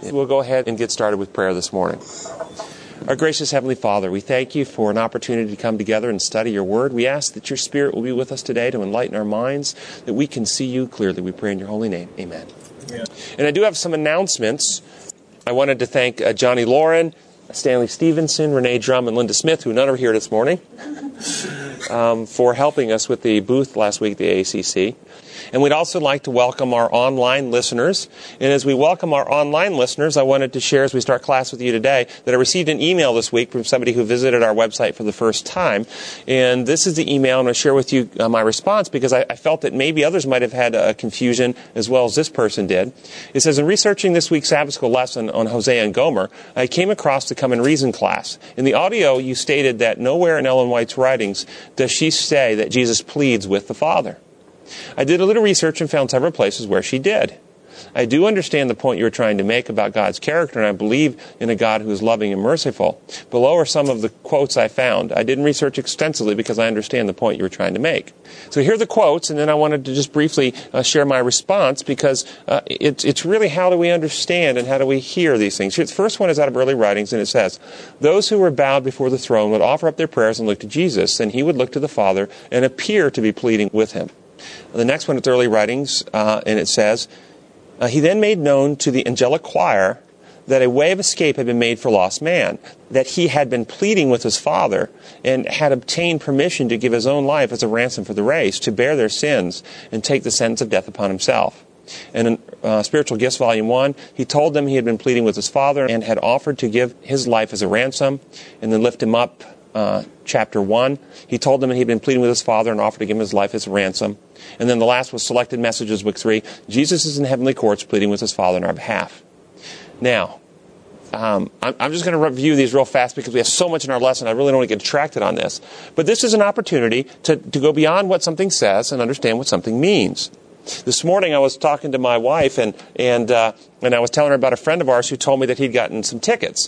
We'll go ahead and get started with prayer this morning. Our gracious Heavenly Father, we thank you for an opportunity to come together and study your word. We ask that your Spirit will be with us today to enlighten our minds, that we can see you clearly. We pray in your holy name. Amen. Yeah. And I do have some announcements. I wanted to thank Johnny Lauren, Stanley Stevenson, Renee Drum, and Linda Smith, who none are here this morning, for helping us with the booth last week at the AACC. And we'd also like to welcome our online listeners. And as we welcome our online listeners, I wanted to share as we start class with you today that I received an email this week from somebody who visited our website for the first time. And this is the email. I'm going to share with you my response because I felt that maybe others might have had a confusion as well as this person did. It says, in researching this week's Sabbath School lesson on Hosea and Gomer, I came across the Come and Reason class. In the audio, you stated that nowhere in Ellen White's writings does she say that Jesus pleads with the Father. I did a little research and found several places where she did. I do understand the point you were trying to make about God's character, and I believe in a God who is loving and merciful. Below are some of the quotes I found. I didn't research extensively because I understand the point you were trying to make. So here are the quotes, and then I wanted to just briefly share my response because it's really how do we understand and how do we hear these things. The first one is out of early writings, and it says, those who were bowed before the throne would offer up their prayers and look to Jesus, and he would look to the Father and appear to be pleading with him. The next one is early writings, and it says, he then made known to the angelic choir that a way of escape had been made for lost man, that he had been pleading with his Father and had obtained permission to give his own life as a ransom for the race, to bear their sins and take the sentence of death upon himself. And in Spiritual Gifts, Volume 1, he told them he had been pleading with his Father and had offered to give his life as a ransom and then lift him up. Chapter 1, he told them that he had been pleading with his Father and offered to give him his life as a ransom. And then the last was Selected Messages, Book 3. Jesus is in heavenly courts pleading with his Father on our behalf. Now, I'm just going to review these real fast because we have so much in our lesson. I really don't want to get distracted on this. But this is an opportunity to go beyond what something says and understand what something means. This morning I was talking to my wife and I was telling her about a friend of ours who told me that he'd gotten some tickets.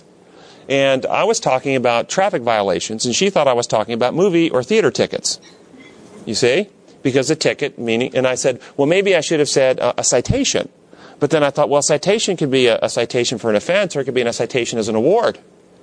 And I was talking about traffic violations, and she thought I was talking about movie or theater tickets. You see? Because the ticket, meaning, and I said, well, maybe I should have said a citation. But then I thought, well, citation could be a citation for an offense, or it could be a citation as an award.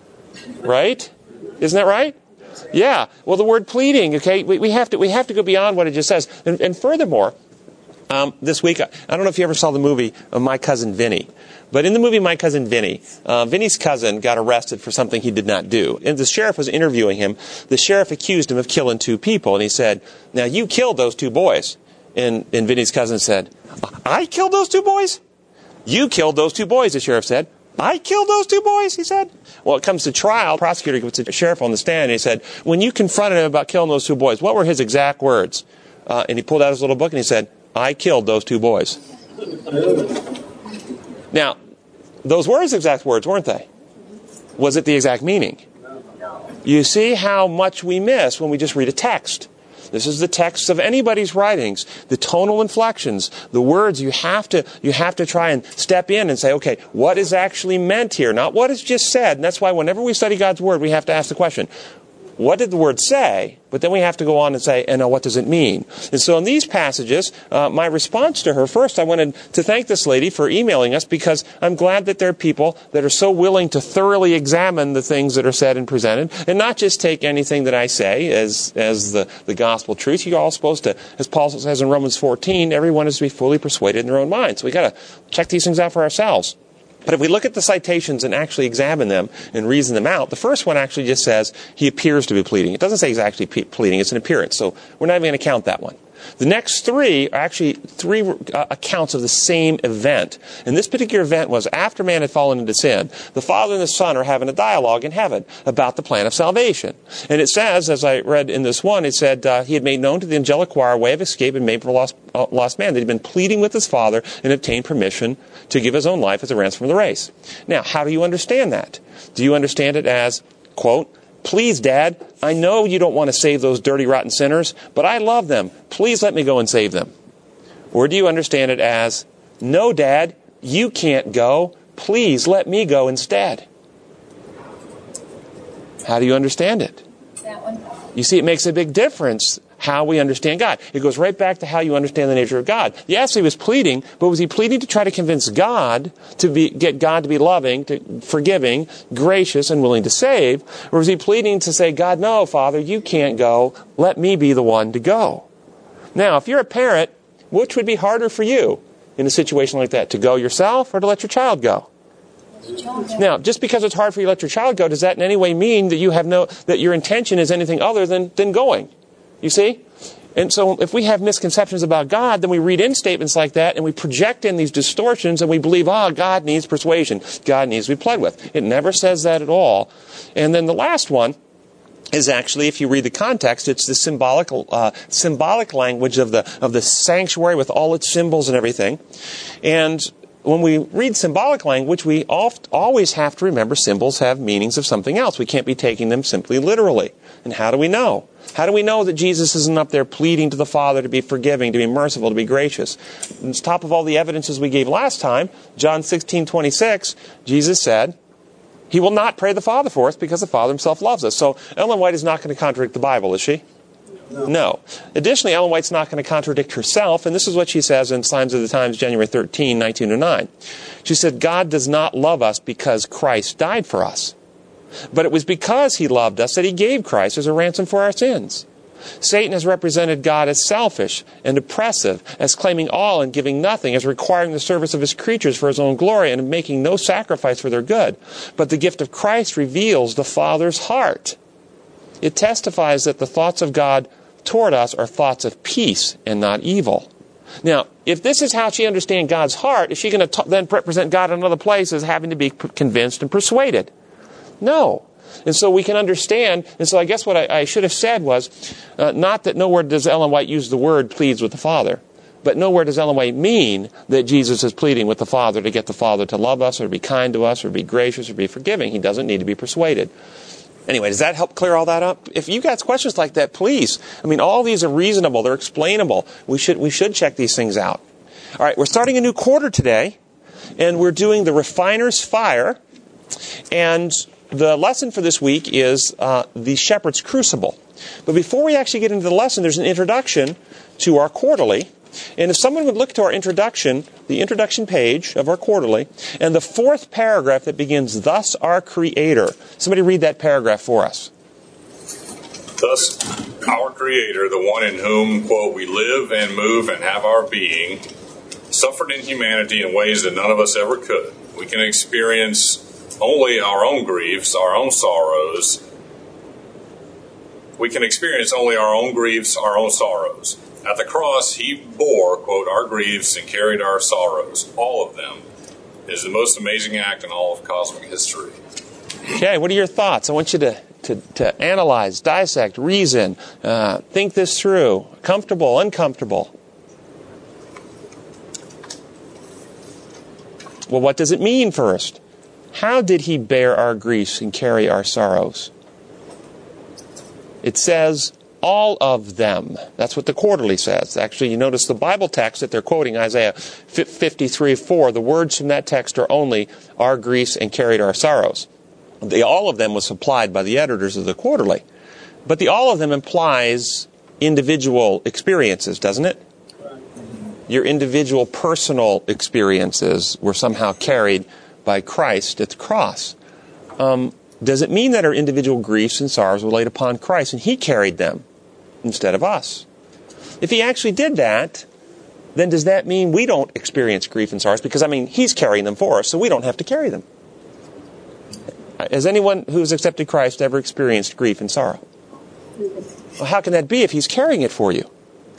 Right? Isn't that right? Yeah. Well, the word pleading, okay, we have to go beyond what it just says. And furthermore, this week, I don't know if you ever saw the movie My Cousin Vinny. But in the movie My Cousin Vinny, Vinny's cousin got arrested for something he did not do. And the sheriff was interviewing him. The sheriff accused him of killing 2 people. And he said, now you killed those 2 boys. And Vinny's cousin said, I killed those 2 boys? You killed those 2 boys, the sheriff said. I killed those 2 boys, he said. Well, it comes to trial. The prosecutor gets the sheriff on the stand and he said, when you confronted him about killing those 2 boys, what were his exact words? And he pulled out his little book and he said, I killed those 2 boys. Now, those were his exact words, weren't they? Was it the exact meaning? You see how much we miss when we just read a text. This is the text of anybody's writings. The tonal inflections, the words, you have to try and step in and say, okay, what is actually meant here? Not what is just said. And that's why whenever we study God's Word, we have to ask the question, what did the word say? But then we have to go on and say, and now what does it mean? And so in these passages, my response to her, first I wanted to thank this lady for emailing us because I'm glad that there are people that are so willing to thoroughly examine the things that are said and presented and not just take anything that I say as the gospel truth. You're all supposed to, as Paul says in Romans 14, everyone is to be fully persuaded in their own mind. So we got to check these things out for ourselves. But if we look at the citations and actually examine them and reason them out, the first one actually just says he appears to be pleading. It doesn't say he's actually pleading. It's an appearance. So we're not even going to count that one. The next 3 are actually 3 accounts of the same event. And this particular event was after man had fallen into sin, the Father and the Son are having a dialogue in heaven about the plan of salvation. And it says, as I read in this one, it said he had made known to the angelic choir a way of escape and made for a lost man. That he'd been pleading with his Father and obtained permission to give his own life as a ransom for the race. Now, how do you understand that? Do you understand it as, quote, please, Dad, I know you don't want to save those dirty, rotten sinners, but I love them. Please let me go and save them. Or do you understand it as, no, Dad, you can't go. Please let me go instead. How do you understand it? That one. You see, it makes a big difference how we understand God. It goes right back to how you understand the nature of God. Yes, he was pleading, but was he pleading to try to convince God get God to be loving, forgiving, gracious, and willing to save? Or was he pleading to say, God, no, Father, you can't go. Let me be the one to go. Now, if you're a parent, which would be harder for you in a situation like that? To go yourself or to let your child go? Now, just because it's hard for you to let your child go, does that in any way mean that that your intention is anything other than going? You see? And so if we have misconceptions about God, then we read in statements like that and we project in these distortions and we believe, God needs persuasion. God needs to be pled with. It never says that at all. And then the last one is actually, if you read the context, it's the symbolic language of the sanctuary with all its symbols and everything. And when we read symbolic language, we always have to remember symbols have meanings of something else. We can't be taking them simply literally. And how do we know? How do we know that Jesus isn't up there pleading to the Father to be forgiving, to be merciful, to be gracious? On top of all the evidences we gave last time, John 16:26, Jesus said, He will not pray the Father for us because the Father himself loves us. So Ellen White is not going to contradict the Bible, is she? No. Additionally, Ellen White's not going to contradict herself, and this is what she says in Signs of the Times, January 13, 1909. She said, God does not love us because Christ died for us, but it was because he loved us that he gave Christ as a ransom for our sins. Satan has represented God as selfish and oppressive, as claiming all and giving nothing, as requiring the service of his creatures for his own glory and making no sacrifice for their good. But the gift of Christ reveals the Father's heart. It testifies that the thoughts of God toward us are thoughts of peace and not evil. Now, if this is how she understands God's heart, is she going to then represent God in another place as having to be convinced and persuaded? No. And so we can understand, and so I guess what I should have said was, not that nowhere does Ellen White use the word pleads with the Father, but nowhere does Ellen White mean that Jesus is pleading with the Father to get the Father to love us or to be kind to us or be gracious or be forgiving. He doesn't need to be persuaded. Anyway, does that help clear all that up? If you got questions like that, please. I mean, all these are reasonable. They're explainable. We should check these things out. All right, we're starting a new quarter today, and we're doing the refiner's fire. And the lesson for this week is the shepherd's crucible. But before we actually get into the lesson, there's an introduction to our quarterly. And if someone would look to our introduction, the introduction page of our quarterly, and the fourth paragraph that begins, Thus our Creator. Somebody read that paragraph for us. Thus our Creator, the one in whom, quote, we live and move and have our being, suffered in humanity in ways that none of us ever could. We can experience only our own griefs, our own sorrows. We can experience only our own griefs, our own sorrows. At the cross, he bore, quote, our griefs and carried our sorrows, all of them. It is the most amazing act in all of cosmic history. Okay, what are your thoughts? I want you to analyze, dissect, reason, think this through. Comfortable, uncomfortable. Well, what does it mean first? How did he bear our griefs and carry our sorrows? It says, all of them. That's what the quarterly says. Actually, you notice the Bible text that they're quoting, Isaiah 53:4. The words from that text are only our griefs and carried our sorrows. The all of them was supplied by the editors of the quarterly. But the all of them implies individual experiences, doesn't it? Your individual personal experiences were somehow carried by Christ at the cross. Does it mean that our individual griefs and sorrows were laid upon Christ and he carried them instead of us? If he actually did that, then does that mean we don't experience grief and sorrows? Because, he's carrying them for us, so we don't have to carry them. Has anyone who's accepted Christ ever experienced grief and sorrow? Well, how can that be if he's carrying it for you?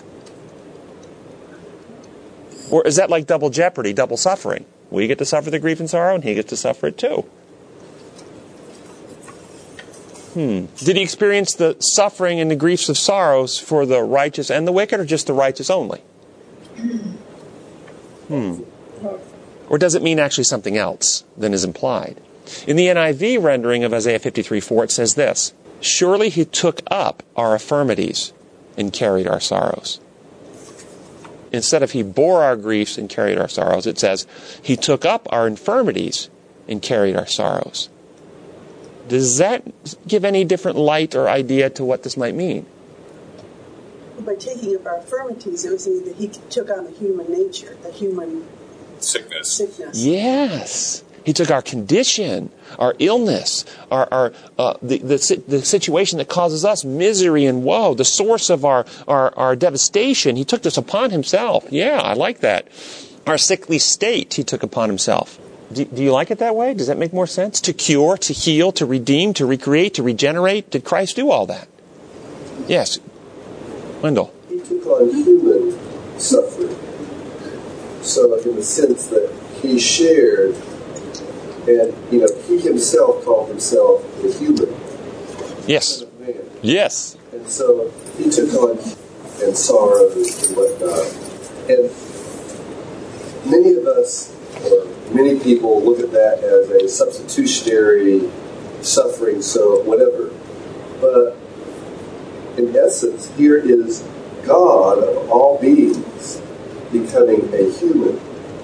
Or is that like double jeopardy, double suffering? We get to suffer the grief and sorrow, and he gets to suffer it too. Did he experience the suffering and the griefs of sorrows for the righteous and the wicked, or just the righteous only? Or does it mean actually something else than is implied? In the NIV rendering of Isaiah 53:4, it says this, surely he took up our infirmities and carried our sorrows. Instead of he bore our griefs and carried our sorrows, it says he took up our infirmities and carried our sorrows. Does that give any different light or idea to what this might mean? by taking up our infirmities, it was saying that he took on the human nature, the human sickness. Yes. He took our condition, our illness, the situation that causes us misery and woe, the source of our devastation. He took this upon himself. Yeah, I like that. Our sickly state he took upon himself. Do you like it that way? Does that make more sense? To cure, to heal, to redeem, to recreate, to regenerate. Did Christ do all that? Yes. Wendell. He took on human suffering. So in the sense that he shared, and he himself called himself the human. Yes. Son of man. Yes. And so he took on and sorrows and whatnot. And many of us, or many people, look at that as a substitutionary suffering, so whatever. But in essence, here is God of all beings becoming a human.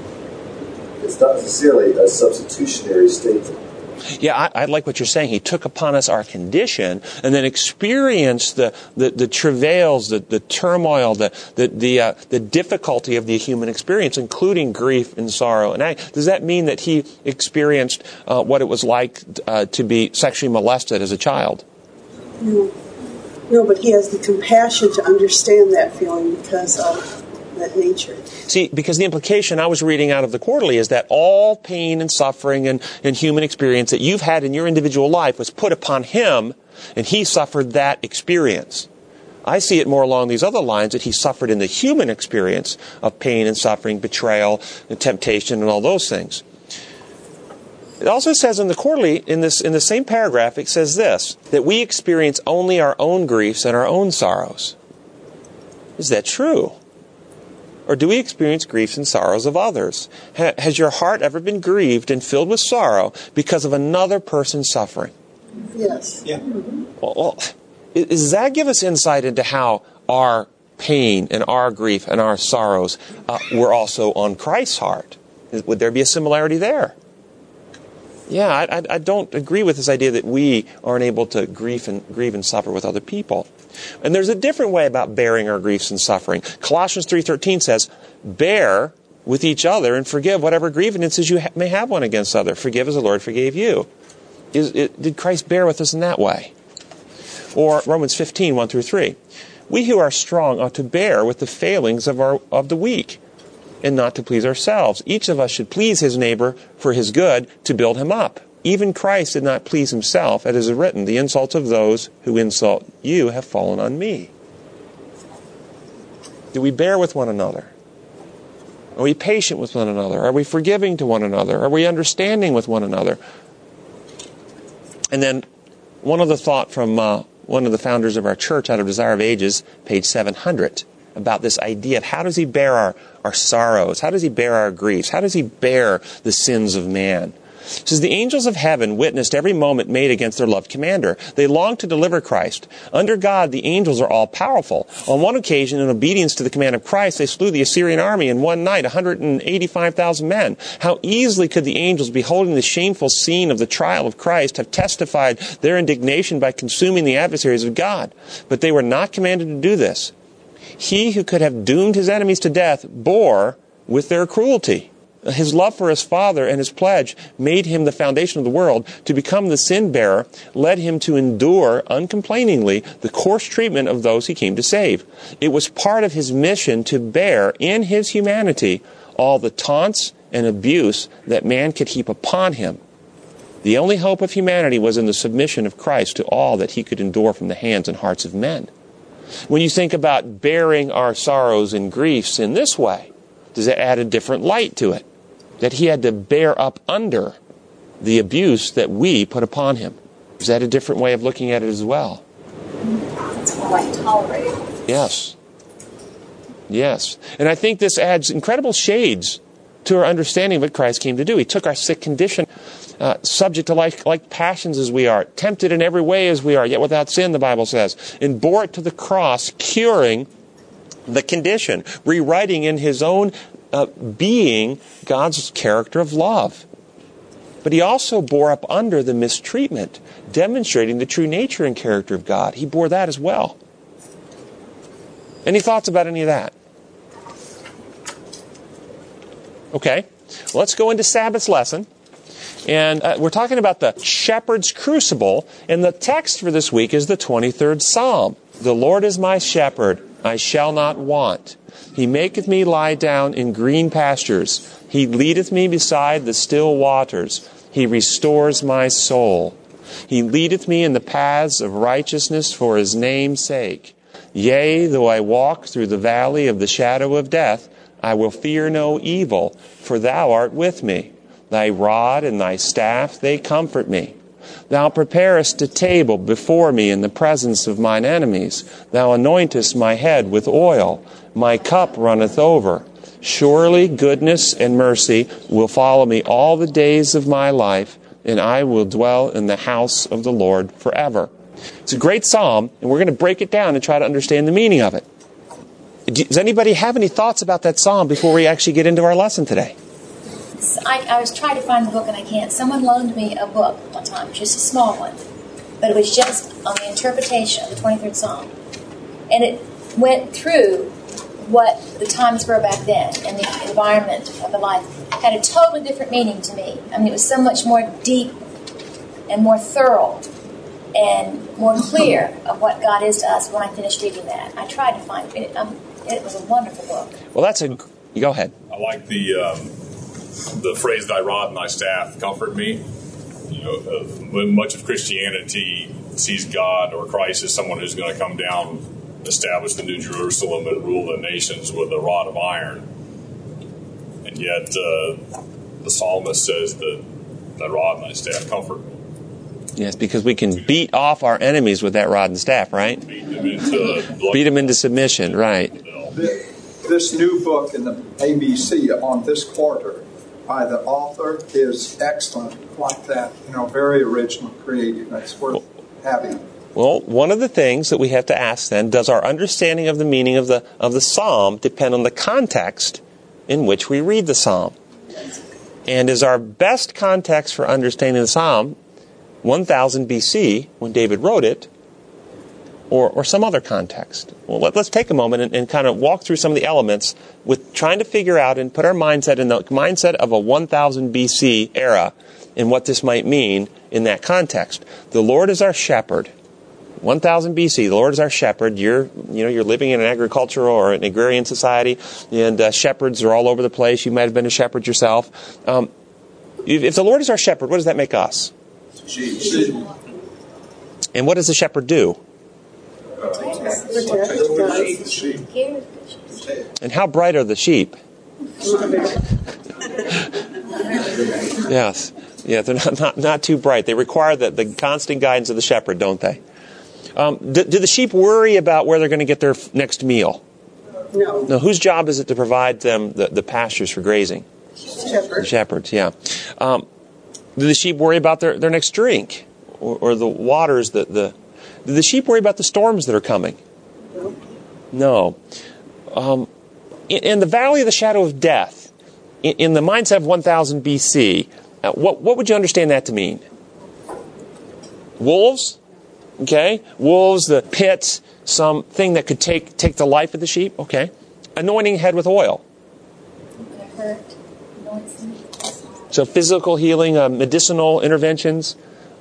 It's not necessarily a substitutionary statement. Yeah, I like what you're saying. He took upon us our condition and then experienced the travails, the turmoil, the difficulty of the human experience, including grief and sorrow. And does that mean that he experienced what it was like to be sexually molested as a child? No, but he has the compassion to understand that feeling because of that nature. See, because the implication I was reading out of the Quarterly is that all pain and suffering and human experience that you've had in your individual life was put upon him, and he suffered that experience. I see it more along these other lines, that he suffered in the human experience of pain and suffering, betrayal, and temptation, and all those things. It also says in the Quarterly, in the same paragraph, it says this, that we experience only our own griefs and our own sorrows. Is that true? Or do we experience griefs and sorrows of others? Has your heart ever been grieved and filled with sorrow because of another person's suffering? Yes. Yeah. Well, does that give us insight into how our pain and our grief and our sorrows were also on Christ's heart? Would there be a similarity there? Yeah, I don't agree with this idea that we aren't able to grieve and suffer with other people. And there's a different way about bearing our griefs and suffering. Colossians 3:13 says, bear with each other and forgive whatever grievances you may have one against other. Forgive as the Lord forgave you. Did Christ bear with us in that way? Or Romans 15:1-3. We who are strong ought to bear with the failings of the weak, and not to please ourselves. Each of us should please his neighbor for his good, to build him up. Even Christ did not please himself, as is written, the insults of those who insult you have fallen on me. Do we bear with one another? Are we patient with one another? Are we forgiving to one another? Are we understanding with one another? And then one other thought from one of the founders of our church out of Desire of Ages, page 700, about this idea of how does he bear our sorrows? How does he bear our griefs? How does he bear the sins of man? It says, the angels of heaven witnessed every moment made against their loved commander. They longed to deliver Christ. Under God, the angels are all powerful. On one occasion, in obedience to the command of Christ, they slew the Assyrian army in one night, 185,000 men. How easily could the angels, beholding the shameful scene of the trial of Christ, have testified their indignation by consuming the adversaries of God? But they were not commanded to do this. He who could have doomed his enemies to death bore with their cruelty. His love for his Father and his pledge made him the foundation of the world. To become the sin bearer led him to endure uncomplainingly the coarse treatment of those he came to save. It was part of his mission to bear in his humanity all the taunts and abuse that man could heap upon him. The only hope of humanity was in the submission of Christ to all that he could endure from the hands and hearts of men. When you think about bearing our sorrows and griefs in this way, does it add a different light to it? That he had to bear up under the abuse that we put upon him. Is that a different way of looking at it as well? It's more like tolerating. Yes. Yes. And I think this adds incredible shades to our understanding of what Christ came to do. He took our sick condition, subject to like passions as we are, tempted in every way as we are, yet without sin, the Bible says, and bore it to the cross, curing the condition, rewriting in his own being God's character of love. But he also bore up under the mistreatment, demonstrating the true nature and character of God. He bore that as well. Any thoughts about any of that? Okay, let's go into Sabbath's lesson. And we're talking about the shepherd's crucible. And the text for this week is the 23rd Psalm. The Lord is my shepherd, I shall not want. He maketh me lie down in green pastures. He leadeth me beside the still waters. He restores my soul. He leadeth me in the paths of righteousness for his name's sake. Yea, though I walk through the valley of the shadow of death, I will fear no evil, for thou art with me. Thy rod and thy staff, they comfort me. Thou preparest a table before me in the presence of mine enemies. Thou anointest my head with oil. My cup runneth over. Surely goodness and mercy will follow me all the days of my life, and I will dwell in the house of the Lord forever. It's a great psalm, and we're going to break it down and try to understand the meaning of it. Does anybody have any thoughts about that psalm before we actually get into our lesson today? I was trying to find the book and I can't. Someone loaned me a book one time, just a small one. But it was just on the interpretation of the 23rd Psalm. And it went through what the times were back then and the environment of the life. It had a totally different meaning to me. I mean, it was so much more deep and more thorough and more clear of what God is to us when I finished reading that. I tried to find it. It was a wonderful book. Well, go ahead. I like the phrase, thy rod and thy staff comfort me. You know, much of Christianity sees God or Christ as someone who's going to come down, establish the New Jerusalem, and rule the nations with a rod of iron. And yet, the psalmist says that thy rod and thy staff comfort me. Yes, because we can beat off our enemies with that rod and staff, right? Beat them into submission, right. This new book in the ABC on this quarter by the author is excellent, like that, very original, creative. It's worth having. Well, one of the things that we have to ask then, does our understanding of the meaning of the psalm depend on the context in which we read the psalm? And is our best context for understanding the psalm 1000 BC when David wrote it, or some other context? Well, let's take a moment and kind of walk through some of the elements with trying to figure out and put our mindset in the mindset of a 1000 BC era and what this might mean in that context. The Lord is our shepherd. 1000 BC, the Lord is our shepherd. You're living in an agricultural or an agrarian society, and shepherds are all over the place. You might have been a shepherd yourself. If the Lord is our shepherd, what does that make us? Sheep. And what does the shepherd do? And how bright are the sheep? Yes. Yeah, they're not too bright. They require the constant guidance of the shepherd, don't they? Do the sheep worry about where they're going to get their next meal? No. No. Whose job is it to provide them the pastures for grazing? Shepherd. The shepherds, yeah. Do the sheep worry about their next drink? Or the waters do the sheep worry about the storms that are coming? No. In the valley of the shadow of death, in the mindset of 1000 BC, what would you understand that to mean? Wolves? Okay. Wolves, the pits, something that could take the life of the sheep? Okay. Anointing head with oil. So physical healing, medicinal interventions.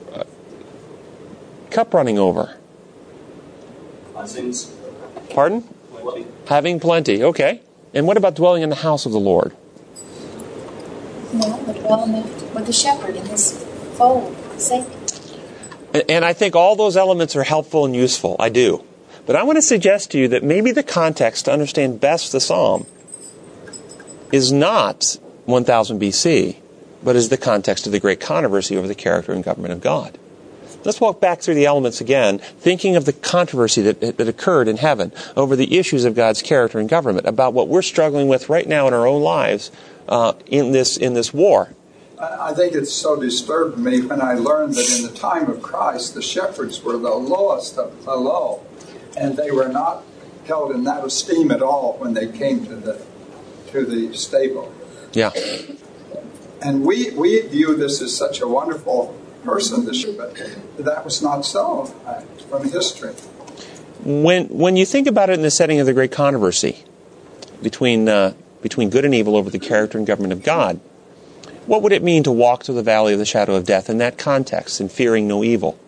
Cup running over. Blessings. Pardon? Plenty. Having plenty. Okay. And what about dwelling in the house of the Lord? No, but dwelling with the shepherd in his fold, safety. And I think all those elements are helpful and useful. I do. But I want to suggest to you that maybe the context to understand best the psalm is not 1000 BC, but is the context of the great controversy over the character and government of God. Let's walk back through the elements again, thinking of the controversy that occurred in heaven over the issues of God's character and government, about what we're struggling with right now in our own lives in this war. I think it's so disturbed me when I learned that in the time of Christ, the shepherds were the lowest of the low, and they were not held in that esteem at all when they came to the stable. Yeah. And we view this as such a wonderful person, but that was not so from history. When you think about it in the setting of the great controversy between good and evil over the character and government of God, what would it mean to walk through the valley of the shadow of death in that context and fearing no evil?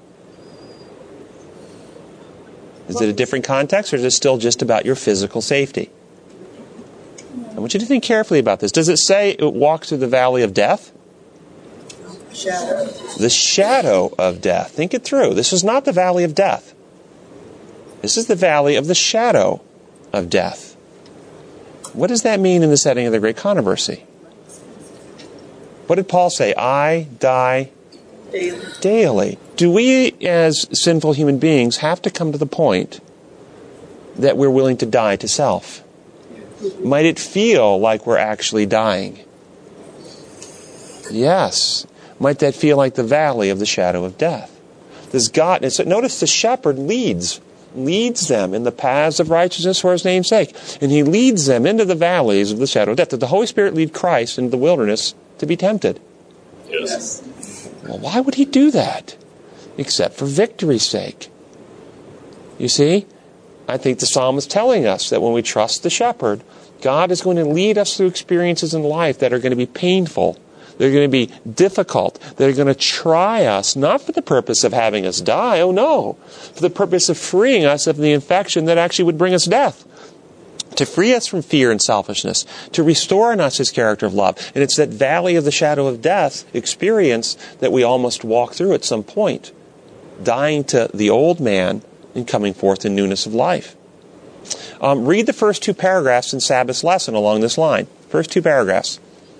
Is it a different context, or is it still just about your physical safety? I want you to think carefully about this. Does it say it walks through the valley of death? Shadow. The shadow of death. Think it through. This is not the valley of death. This is the valley of the shadow of death. What does that mean in the setting of the great controversy? What did Paul say? I die daily. Do we, as sinful human beings, have to come to the point that we're willing to die to self? Might it feel like we're actually dying? Yes. Might that feel like the valley of the shadow of death? Does God, and so notice the shepherd leads them in the paths of righteousness for his name's sake. And he leads them into the valleys of the shadow of death. Did the Holy Spirit lead Christ into the wilderness to be tempted? Yes. Well, why would he do that? Except for victory's sake. You see, I think the psalm is telling us that when we trust the shepherd, God is going to lead us through experiences in life that are going to be painful. They're going to be difficult. They're going to try us, not for the purpose of having us die, oh no, for the purpose of freeing us of the infection that actually would bring us death. To free us from fear and selfishness, to restore in us his character of love. And it's that valley of the shadow of death experience that we all must walk through at some point, dying to the old man and coming forth in newness of life. Read the first two paragraphs in Sabbath's lesson along this line. First two paragraphs.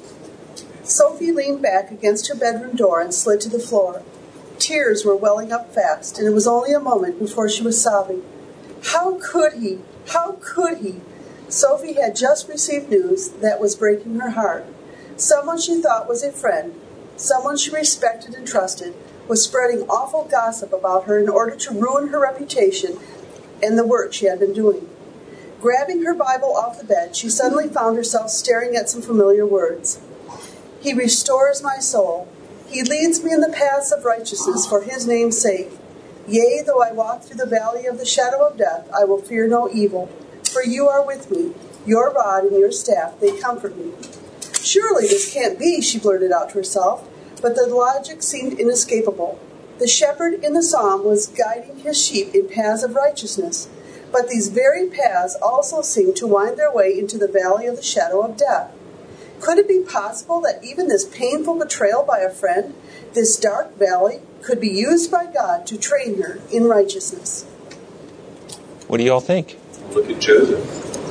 Sophie leaned back against her bedroom door and slid to the floor. Tears were welling up fast, and it was only a moment before she was sobbing. How could he? How could he? Sophie had just received news that was breaking her heart. Someone she thought was a friend, someone she respected and trusted, was spreading awful gossip about her in order to ruin her reputation and the work she had been doing. Grabbing her Bible off the bed, she suddenly found herself staring at some familiar words. He restores my soul. He leads me in the paths of righteousness for his name's sake. Yea, though I walk through the valley of the shadow of death, I will fear no evil. For you are with me. Your rod and your staff, they comfort me. Surely this can't be, she blurted out to herself, but the logic seemed inescapable. The shepherd in the psalm was guiding his sheep in paths of righteousness, but these very paths also seemed to wind their way into the valley of the shadow of death. Could it be possible that even this painful betrayal by a friend, this dark valley, could be used by God to train her in righteousness? What do you all think? Look at Joseph.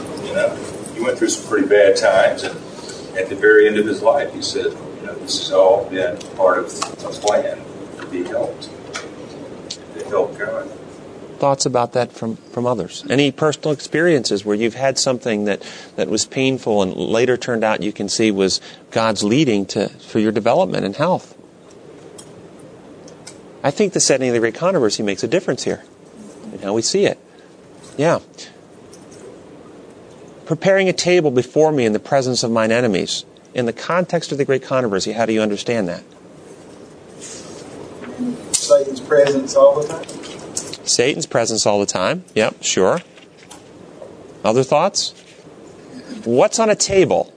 He went through some pretty bad times, and at the very end of his life, he said, this has all been part of a plan to be helped. To help God. Thoughts about that from others? Any personal experiences where you've had something that was painful and later turned out you can see was God's leading for your development and health? I think the setting of the great controversy makes a difference here in how we see it. Yeah. Preparing a table before me in the presence of mine enemies. In the context of the great controversy, how do you understand that? Satan's presence all the time. Satan's presence all the time. Yep, sure. Other thoughts? What's on a table?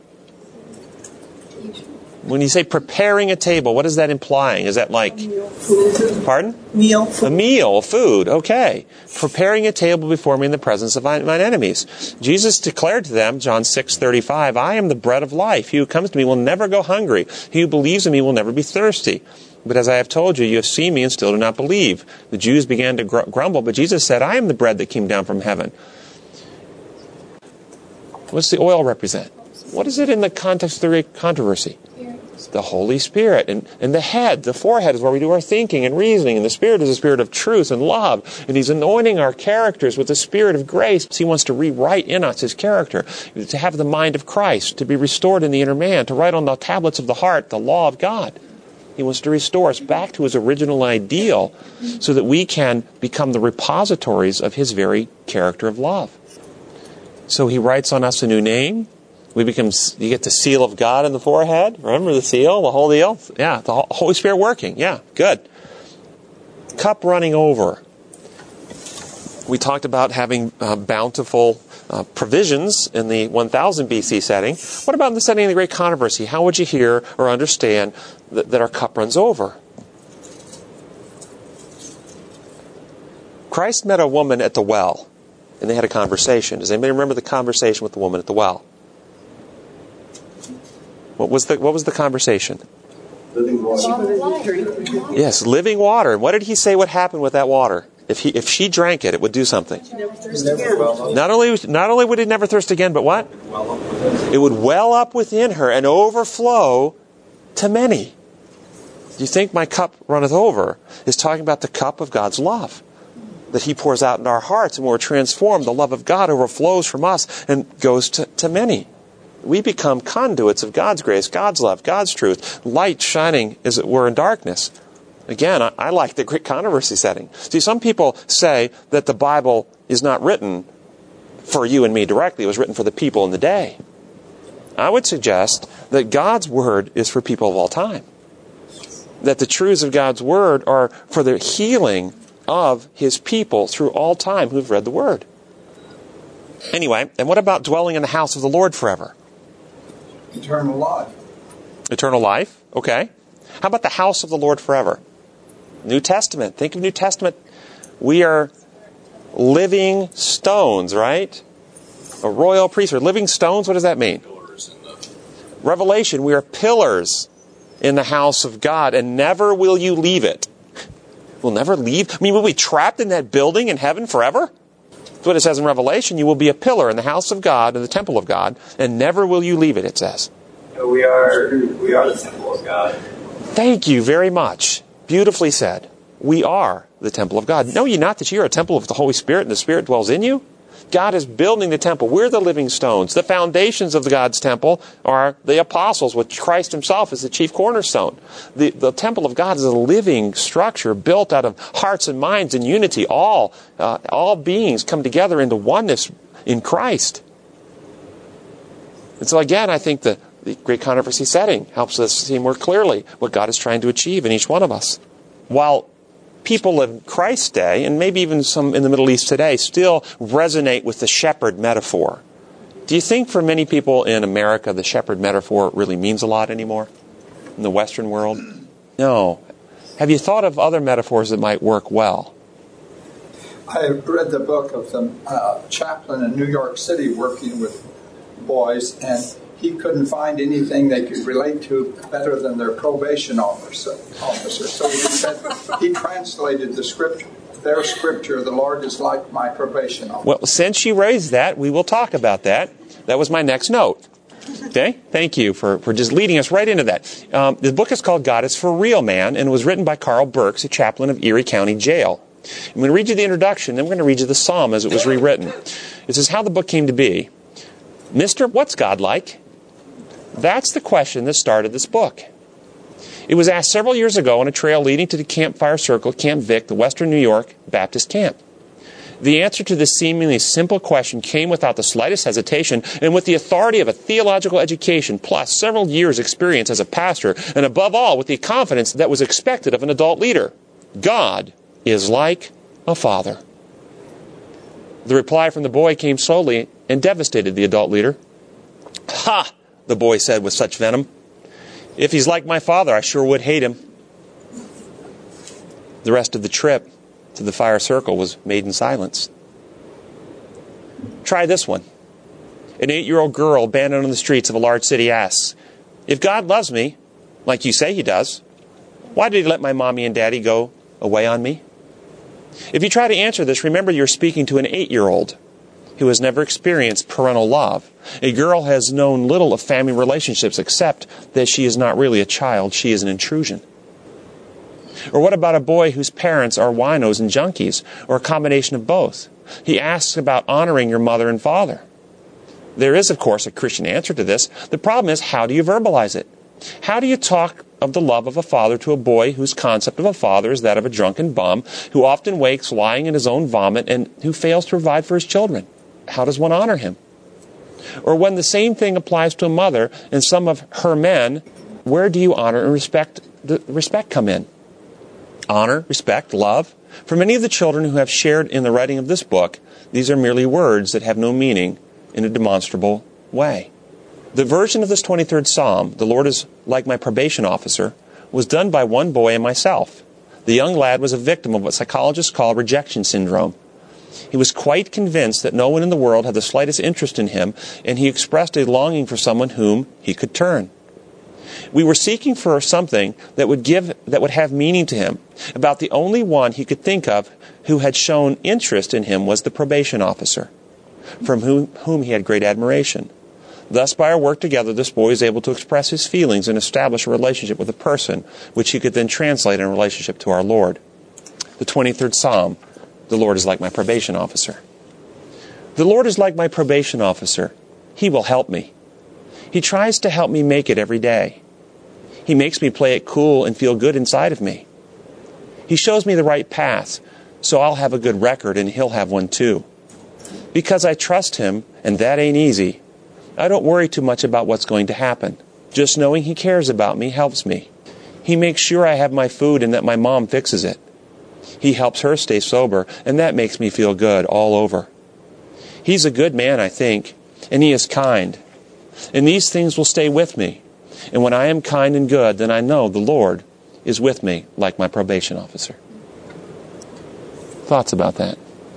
When you say preparing a table, what is that implying? Is that like... Pardon? Meal. Food. A meal, food, okay. Preparing a table before me in the presence of mine enemies. Jesus declared to them, John 6:35, I am the bread of life. He who comes to me will never go hungry. He who believes in me will never be thirsty. But as I have told you, you have seen me and still do not believe. The Jews began to grumble, but Jesus said, I am the bread that came down from heaven. What's the oil represent? What is it in the context of the great controversy? The Holy Spirit. And the head, the forehead is where we do our thinking and reasoning. And the Spirit is a spirit of truth and love. And He's anointing our characters with the Spirit of grace. He wants to rewrite in us His character. To have the mind of Christ. To be restored in the inner man. To write on the tablets of the heart the law of God. He wants to restore us back to His original ideal so that we can become the repositories of His very character of love. So He writes on us a new name. You get the seal of God in the forehead. Remember the seal, the whole deal? Yeah, the Holy Spirit working. Yeah, good. Cup running over. We talked about having bountiful provisions in the 1000 BC setting. What about in the setting of the Great Controversy? How would you hear or understand that our cup runs over? Christ met a woman at the well, and they had a conversation. Does anybody remember the conversation with the woman at the well? What was the conversation? Living water. Yes, living water. And what did he say would happen with that water? If she drank it, it would do something. Not only would it never thirst again, but what? It would well up within her and overflow to many. Do you think my cup runneth over is talking about the cup of God's love that he pours out in our hearts, and when we're transformed, the love of God overflows from us and goes to many. We become conduits of God's grace, God's love, God's truth, light shining as it were in darkness. Again, I like the Great Controversy setting. See, some people say that the Bible is not written for you and me directly. It was written for the people in the day. I would suggest that God's Word is for people of all time. That the truths of God's Word are for the healing of His people through all time who've read the Word. Anyway, and what about dwelling in the house of the Lord forever? Eternal life. Eternal life? Okay. How about the house of the Lord forever? New Testament. Think of New Testament. We are living stones, right? A royal priesthood. Living stones, what does that mean? Revelation, we are pillars in the house of God, and never will you leave it. We'll never leave. I mean, will we be trapped in that building in heaven forever? That's what it says in Revelation. You will be a pillar in the house of God, in the temple of God, and never will you leave it, it says. We are the temple of God. Thank you very much. Beautifully said. We are the temple of God. Know ye not that ye are a temple of the Holy Spirit, and the Spirit dwells in you? God is building the temple. We're the living stones. The foundations of God's temple are the apostles, with Christ himself as the chief cornerstone. The temple of God is a living structure built out of hearts and minds in unity. All beings come together into oneness in Christ. And so again, I think the Great Controversy setting helps us see more clearly what God is trying to achieve in each one of us. While people in Christ's day, and maybe even some in the Middle East today, still resonate with the shepherd metaphor, do you think for many people in America the shepherd metaphor really means a lot anymore in the Western world? No. Have you thought of other metaphors that might work well? I read the book of the chaplain in New York City working with boys, and he couldn't find anything they could relate to better than their probation officer. So he said he translated their scripture, the Lord is like my probation officer. Well, since you raised that, we will talk about that. That was my next note. Okay? Thank you for just leading us right into that. The book is called God is for Real Man, and it was written by Carl Burks, a chaplain of Erie County Jail. I'm going to read you the introduction, then we're going to read you the psalm as it was rewritten. It says how the book came to be. Mister, what's God like? That's the question that started this book. It was asked several years ago on a trail leading to the Campfire Circle, Camp Vic, the Western New York Baptist camp. The answer to this seemingly simple question came without the slightest hesitation and with the authority of a theological education plus several years' experience as a pastor, and above all with the confidence that was expected of an adult leader. God is like a father. The reply from the boy came slowly and devastated the adult leader. Ha! The boy said with such venom. If he's like my father, I sure would hate him. The rest of the trip to the fire circle was made in silence. Try this one. An 8-year-old girl abandoned on the streets of a large city asks, if God loves me, like you say he does, why did he let my mommy and daddy go away on me? If you try to answer this, remember you're speaking to an 8-year-old who has never experienced parental love. A girl has known little of family relationships except that she is not really a child, she is an intrusion. Or what about a boy whose parents are winos and junkies, or a combination of both? He asks about honoring your mother and father. There is, of course, a Christian answer to this. The problem is, how do you verbalize it? How do you talk of the love of a father to a boy whose concept of a father is that of a drunken bum, who often wakes lying in his own vomit and who fails to provide for his children? How does one honor him? Or when the same thing applies to a mother and some of her men, where do you honor and respect come in? Honor, respect, love. For many of the children who have shared in the writing of this book, these are merely words that have no meaning in a demonstrable way. The version of this 23rd Psalm, "The Lord is like my probation officer," was done by one boy and myself. The young lad was a victim of what psychologists call rejection syndrome. He was quite convinced that no one in the world had the slightest interest in him, and he expressed a longing for someone whom he could turn. We were seeking for something that would have meaning to him. About the only one he could think of who had shown interest in him was the probation officer, from whom he had great admiration. Thus, by our work together, this boy was able to express his feelings and establish a relationship with a person, which he could then translate in a relationship to our Lord. The 23rd Psalm, "The Lord is like my probation officer." The Lord is like my probation officer. He will help me. He tries to help me make it every day. He makes me play it cool and feel good inside of me. He shows me the right path, so I'll have a good record and he'll have one too. Because I trust him, and that ain't easy, I don't worry too much about what's going to happen. Just knowing he cares about me helps me. He makes sure I have my food and that my mom fixes it. He helps her stay sober, and that makes me feel good all over. He's a good man, I think, and he is kind. And these things will stay with me. And when I am kind and good, then I know the Lord is with me like my probation officer. Thoughts about that?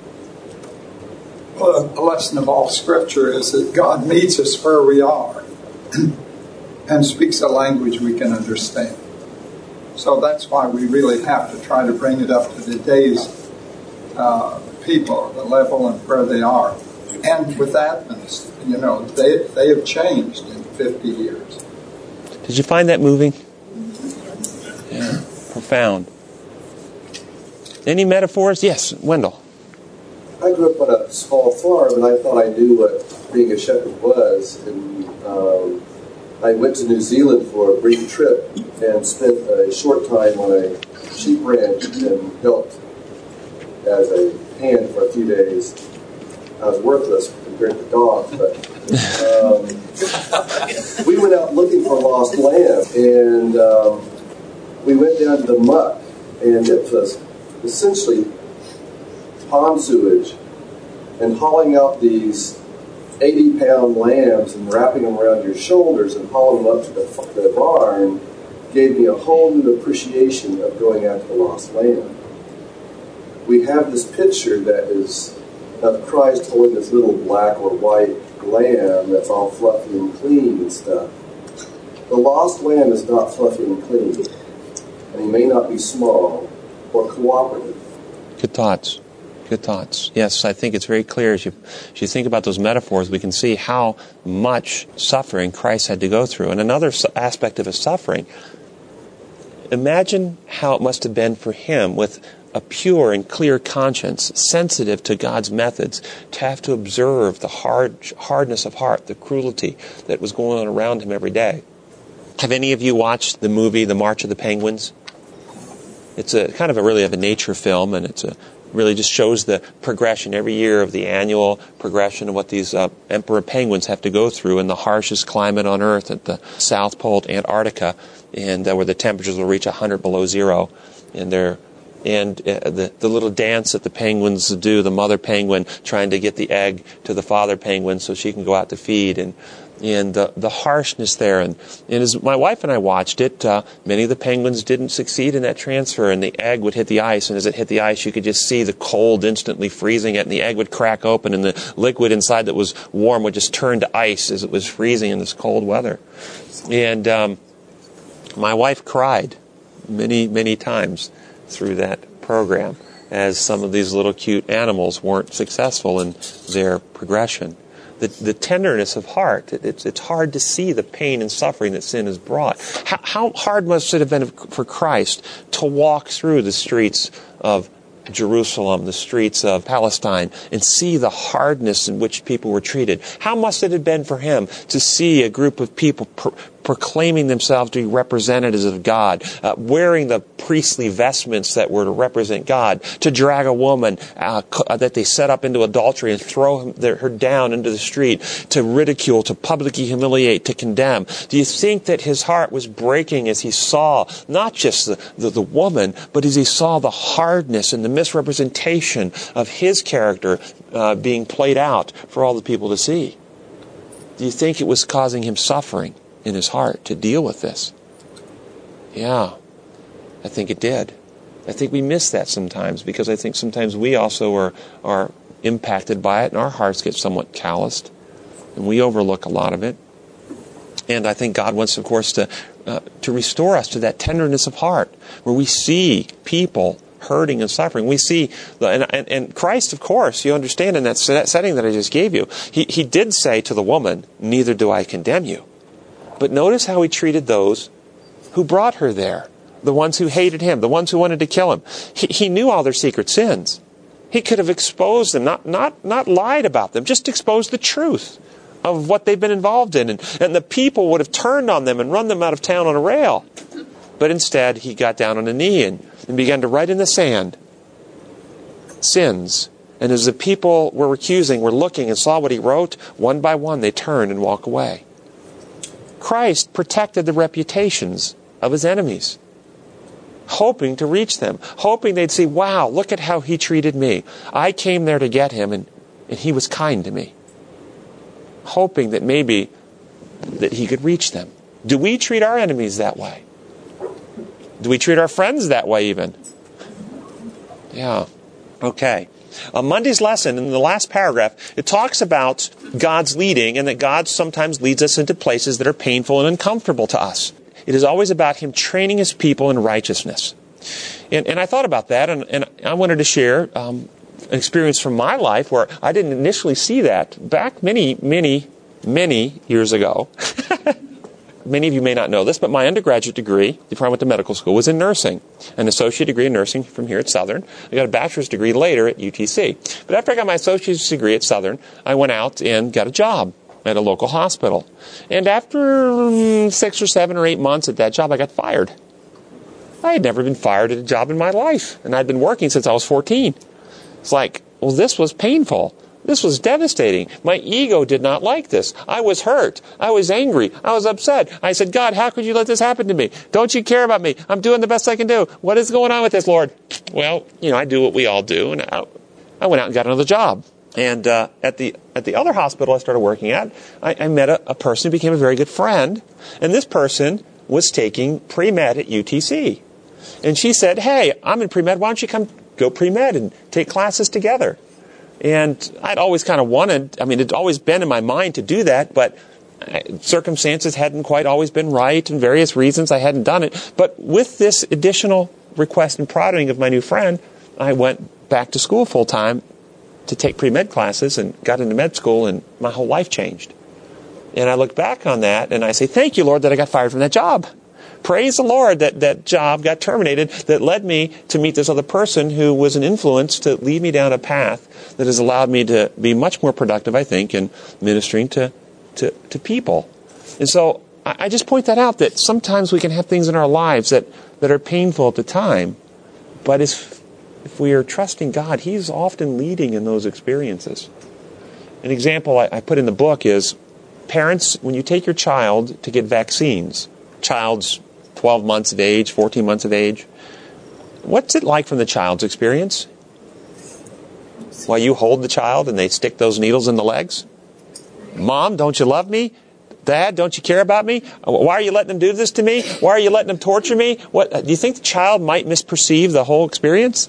Well, a lesson of all Scripture is that God meets us where we are and speaks a language we can understand. So that's why we really have to try to bring it up to today's people, the level and where they are. And with Adventists, they have changed in 50 years. Did you find that moving? Yeah, profound. Any metaphors? Yes, Wendell. I grew up on a small farm, and I thought I knew what being a shepherd was. And I went to New Zealand for a brief trip and spent a short time on a sheep ranch and helped as a hand for a few days. I was worthless compared to dogs, but we went out looking for lost lamb, and we went down to the muck, and it was essentially pond sewage, and hauling out these 80-pound lambs and wrapping them around your shoulders and hauling them up to the barn gave me a whole new appreciation of going after the lost lamb. We have this picture that is of Christ holding this little black or white lamb that's all fluffy and clean and stuff. The lost lamb is not fluffy and clean, and he may not be small or cooperative. Good thoughts. Good thoughts. Yes, I think it's very clear as you think about those metaphors, we can see how much suffering Christ had to go through. And another aspect of his suffering, imagine how it must have been for him with a pure and clear conscience, sensitive to God's methods, to have to observe the hardness of heart, the cruelty that was going on around him every day. Have any of you watched the movie The March of the Penguins? It's a kind of a nature film, and really just shows the progression every year of the annual progression of what these emperor penguins have to go through in the harshest climate on Earth at the South Pole, Antarctica, and where the temperatures will reach 100 below zero. And the little dance that the penguins do, the mother penguin trying to get the egg to the father penguin so she can go out to feed, and the harshness there. And as my wife and I watched it, many of the penguins didn't succeed in that transfer, and the egg would hit the ice, and as it hit the ice, you could just see the cold instantly freezing it, and the egg would crack open, and the liquid inside that was warm would just turn to ice as it was freezing in this cold weather. And my wife cried many, many times through that program as some of these little cute animals weren't successful in their progression. The tenderness of heart, it's hard to see the pain and suffering that sin has brought. How hard must it have been for Christ to walk through the streets of Jerusalem, the streets of Palestine, and see the hardness in which people were treated? How must it have been for him to see a group of people proclaiming themselves to be representatives of God, wearing the priestly vestments that were to represent God, to drag a woman that they set up into adultery and throw her down into the street, to ridicule, to publicly humiliate, to condemn. Do you think that his heart was breaking as he saw not just the woman, but as he saw the hardness and the misrepresentation of his character being played out for all the people to see? Do you think it was causing him suffering in his heart to deal with this? Yeah, I think it did. I think we miss that sometimes, because I think sometimes we also are impacted by it, and our hearts get somewhat calloused, and we overlook a lot of it. And I think God wants, of course, to restore us to that tenderness of heart, where we see people hurting and suffering. We see, and Christ, of course, you understand in that setting that I just gave you, he did say to the woman, "Neither do I condemn you." But notice how he treated those who brought her there, the ones who hated him, the ones who wanted to kill him. He knew all their secret sins. He could have exposed them, not lied about them, just exposed the truth of what they've been involved in. And the people would have turned on them and run them out of town on a rail. But instead, he got down on a knee and began to write in the sand sins. And as the people were accusing, were looking and saw what he wrote, one by one they turned and walked away. Christ protected the reputations of his enemies, hoping to reach them, hoping they'd see, wow, look at how he treated me. I came there to get him, and he was kind to me. Hoping that maybe that he could reach them. Do we treat our enemies that way? Do we treat our friends that way even? Yeah. Okay. Monday's lesson, in the last paragraph, it talks about God's leading, and that God sometimes leads us into places that are painful and uncomfortable to us. It is always about him training his people in righteousness. And I thought about that, and I wanted to share an experience from my life where I didn't initially see that back many, many, many years ago. Many of you may not know this, but my undergraduate degree, before I went to medical school, was in nursing. An associate degree in nursing from here at Southern. I got a bachelor's degree later at UTC. But after I got my associate's degree at Southern, I went out and got a job at a local hospital. And after 6 or 7 or 8 months at that job, I got fired. I had never been fired at a job in my life, and I'd been working since I was 14. It's like, well, this was painful. This was devastating. My ego did not like this. I was hurt. I was angry. I was upset. I said, God, how could you let this happen to me? Don't you care about me? I'm doing the best I can do. What is going on with this, Lord? Well, I do what we all do, and I went out and got another job. And at the other hospital I started working at, I met a person who became a very good friend. And this person was taking pre-med at UTC. And she said, hey, I'm in pre-med. Why don't you come go pre-med and take classes together? And I'd always kind of wanted, it'd always been in my mind to do that, but circumstances hadn't quite always been right, and various reasons I hadn't done it. But with this additional request and prodding of my new friend, I went back to school full-time to take pre-med classes and got into med school, and my whole life changed. And I look back on that, and I say, thank you, Lord, that I got fired from that job. Praise the Lord that job got terminated, that led me to meet this other person who was an influence to lead me down a path that has allowed me to be much more productive, I think, in ministering to people. And so I just point that out, that sometimes we can have things in our lives that are painful at the time, but if we are trusting God, He's often leading in those experiences. An example I put in the book is, parents, when you take your child to get vaccines, child's 12 months of age, 14 months of age, what's it like from the child's experience? While you hold the child and they stick those needles in the legs? Mom, don't you love me? Dad, don't you care about me? Why are you letting them do this to me? Why are you letting them torture me? What do you think the child might misperceive the whole experience?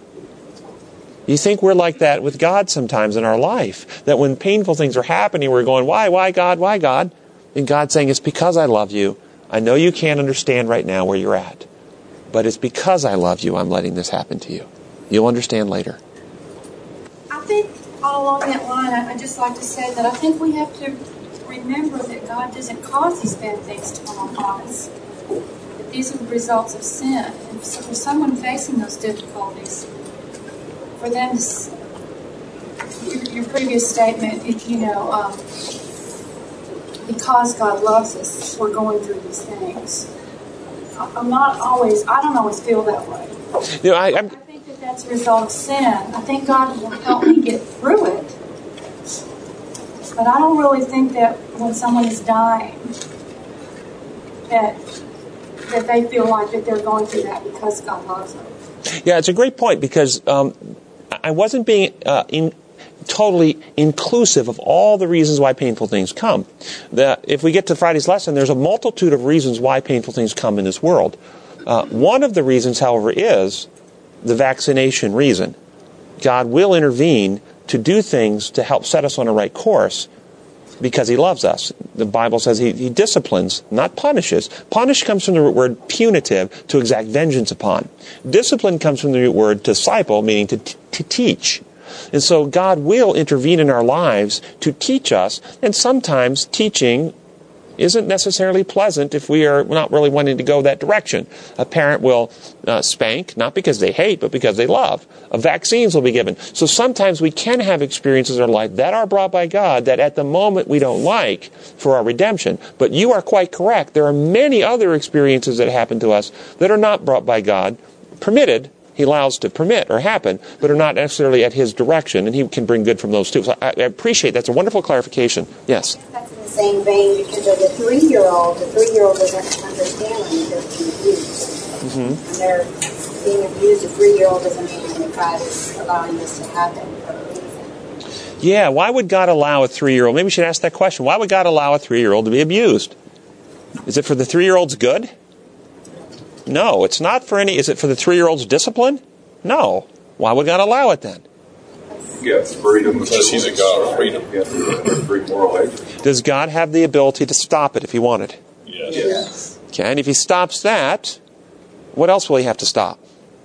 You think we're like that with God sometimes in our life? That when painful things are happening, we're going, why God, why God? And God's saying, it's because I love you. I know you can't understand right now where you're at. But it's because I love you I'm letting this happen to you. You'll understand later. I think all along that line, I'd just like to say that I think we have to remember that God doesn't cause these bad things to come upon us. That these are the results of sin. And so for someone facing those difficulties, for them to, your previous statement, because God loves us, we're going through these things. I don't always feel that way. You know, I think that that's a result of sin. I think God will help me get through it. But I don't really think that when someone is dying, that they feel like that they're going through that because God loves them. Yeah, it's a great point, because I wasn't being totally inclusive of all the reasons why painful things come. If we get to Friday's lesson, there's a multitude of reasons why painful things come in this world. One of the reasons, however, is the vaccination reason. God will intervene to do things to help set us on a right course because He loves us. The Bible says He disciplines, not punishes. Punish comes from the root word punitive, to exact vengeance upon. Discipline comes from the root word disciple, meaning to teach. And so God will intervene in our lives to teach us, and sometimes teaching isn't necessarily pleasant if we are not really wanting to go that direction. A parent will spank, not because they hate, but because they love. Vaccines will be given. So sometimes we can have experiences in our life that are brought by God that at the moment we don't like for our redemption. But you are quite correct. There are many other experiences that happen to us that are not brought by God, permitted. He allows to permit or happen, but are not necessarily at His direction, and He can bring good from those too. So I appreciate that's a wonderful clarification. Yes? That's in the same vein, because of the 3-year-old, the 3-year-old doesn't understand when they're being abused. Mm-hmm. When they're being abused, a 3-year-old doesn't mean that God is allowing this to happen for a reason. Yeah, why would God allow a 3-year-old? Maybe we should ask that question. Why would God allow a 3-year-old to be abused? Is it for the 3-year-old's good? No, it's not for any. Is it for the 3-year-old's discipline? No. Why would God allow it then? Yes, freedom. Because He's a God of freedom. Free moral agent. Does God have the ability to stop it if He wanted? Yes. Okay, and if He stops that, what else will He have to stop?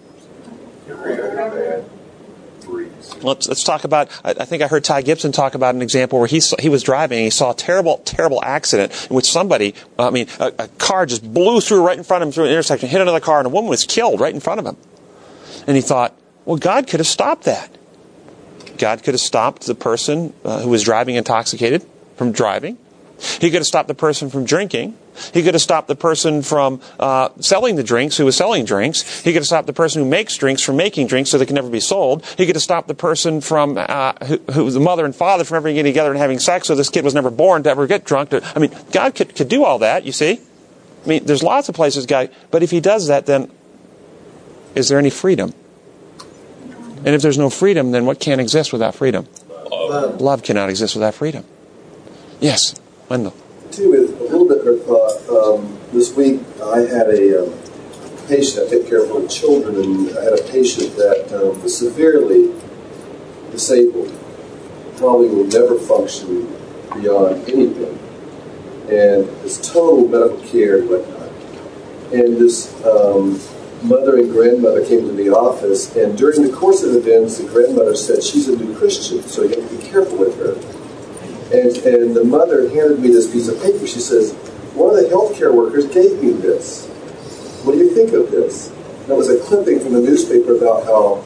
Let's talk about, I think I heard Ty Gibson talk about an example where he was driving and he saw a terrible accident in which a car just blew through right in front of him through an intersection, hit another car, and a woman was killed right in front of him. And he thought, well, God could have stopped that. God could have stopped the person who was driving intoxicated from driving. He could have stopped the person from drinking. He could have stopped the person from selling the drinks who was selling drinks. He could have stopped the person who makes drinks from making drinks so they can never be sold. He could have stopped the person from who was the mother and father from ever getting together and having sex so this kid was never born to ever get drunk. God could do all that, you see. There's lots of places God, but if He does that, then is there any freedom? And if there's no freedom, then what can't exist without freedom? Love cannot exist without freedom. Yes, Wendell. Too, with a little bit of thought, this week I had a patient. I take care of little children, and I had a patient that was severely disabled, probably will never function beyond anything, and it's total medical care and whatnot. And this mother and grandmother came to the office, and during the course of events, the grandmother said she's a new Christian, so you have to be careful with her. And the mother handed me this piece of paper. She says, one of the healthcare workers gave me this. What do you think of this? And it was a clipping from the newspaper about how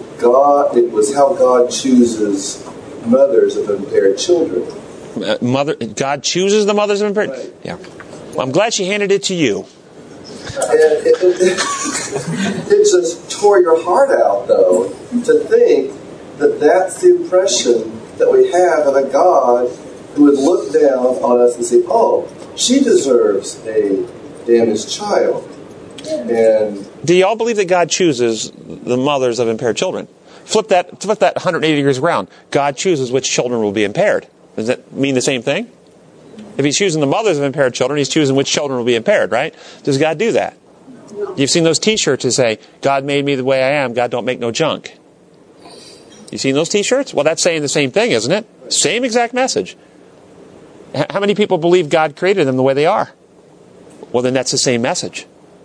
God chooses mothers of impaired children. God chooses the mothers of impaired? Right. Yeah. Well, I'm glad she handed it to you. And it just tore your heart out, though, to think that that's the impression that we have of a God who would look down on us and say, oh, she deserves a damaged child. And do y'all believe that God chooses the mothers of impaired children? Flip that 180 degrees around. God chooses which children will be impaired. Does that mean the same thing? If He's choosing the mothers of impaired children, He's choosing which children will be impaired, right? Does God do that? You've seen those T-shirts that say, God made me the way I am, God don't make no junk. You seen those T-shirts? Well, that's saying the same thing, isn't it? Same exact message. How many people believe God created them the way they are? Well, then that's the same message.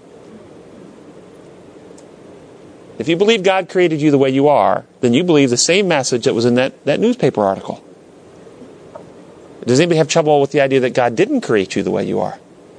If you believe God created you the way you are, then you believe the same message that was in that newspaper article. Does anybody have trouble with the idea that God didn't create you the way you are?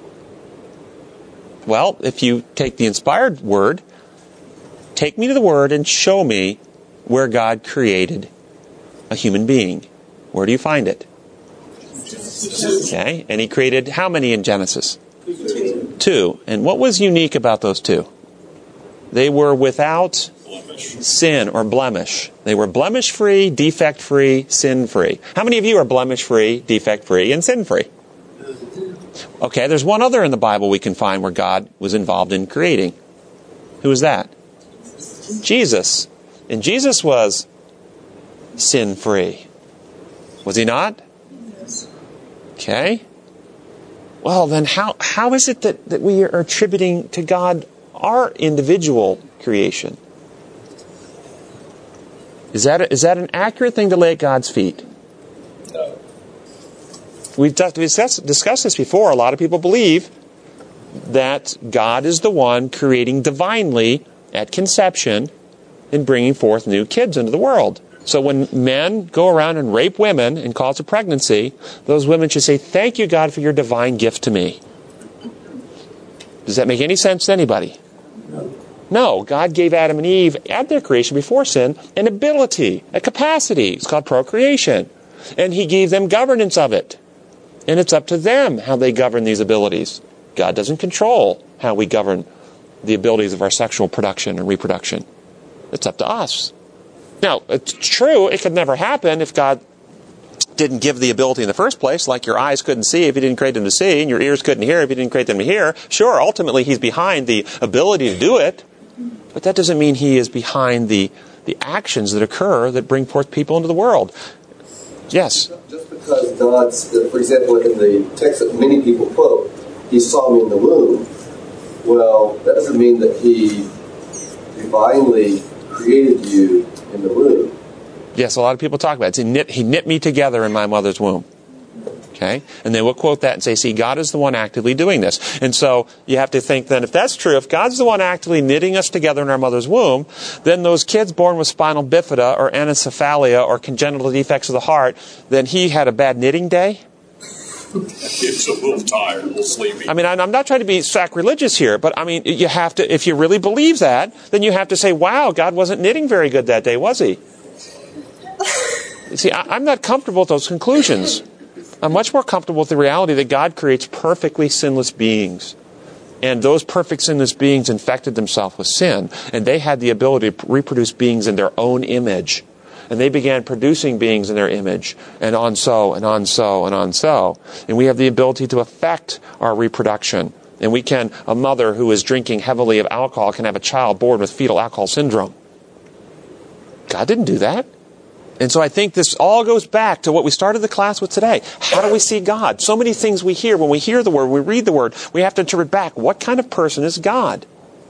Well, if you take the inspired word, take me to the Word and show me where God created a human being. Where do you find it? Okay, and He created how many in Genesis? two. And what was unique about those two? They were without sin or blemish. They were blemish-free, defect-free, sin-free. How many of you are blemish-free, defect-free, and sin-free? Okay, there's one other in the Bible we can find where God was involved in creating. Who was that? Jesus. And Jesus was sin-free. Was he not? Okay. Well, then how is it that we are attributing to God our individual creation? Is that an accurate thing to lay at God's feet? No. We've discussed this before. A lot of people believe that God is the one creating divinely at conception and bringing forth new kids into the world. So when men go around and rape women and cause a pregnancy, those women should say, "Thank you, God, for your divine gift to me." Does that make any sense to anybody? No. God gave Adam and Eve, at their creation before sin, an ability, a capacity. It's called procreation. And He gave them governance of it. And it's up to them how they govern these abilities. God doesn't control how we govern the abilities of our sexual production and reproduction. It's up to us. Now, it's true, it could never happen if God didn't give the ability in the first place, like your eyes couldn't see if He didn't create them to see, and your ears couldn't hear if He didn't create them to hear. Sure, ultimately He's behind the ability to do it, but that doesn't mean He is behind the actions that occur that bring forth people into the world. Yes? Just because God's, for example, in the text that many people quote, He saw me in the womb, well, that doesn't mean that He divinely created you in the womb. Yes, a lot of people talk about it. He knit me together in my mother's womb. Okay? And they will quote that and say, see, God is the one actively doing this. And so you have to think then, if that's true, if God's the one actively knitting us together in our mother's womb, then those kids born with spinal bifida or anencephalia or congenital defects of the heart, then He had a bad knitting day? It's a little tired, a little sleepy. I mean, I'm not trying to be sacrilegious here, but I mean, you have to, if you really believe that, then you have to say, wow, God wasn't knitting very good that day, was He? You see, I'm not comfortable with those conclusions. I'm much more comfortable with the reality that God creates perfectly sinless beings. And those perfect sinless beings infected themselves with sin, and they had the ability to reproduce beings in their own image. And they began producing beings in their image, and on so, and on so, and on so. And we have the ability to affect our reproduction. And a mother who is drinking heavily of alcohol can have a child born with fetal alcohol syndrome. God didn't do that. And so I think this all goes back to what we started the class with today. How do we see God? So many things we hear. When we hear the Word, we read the Word, we have to interpret back. What kind of person is God?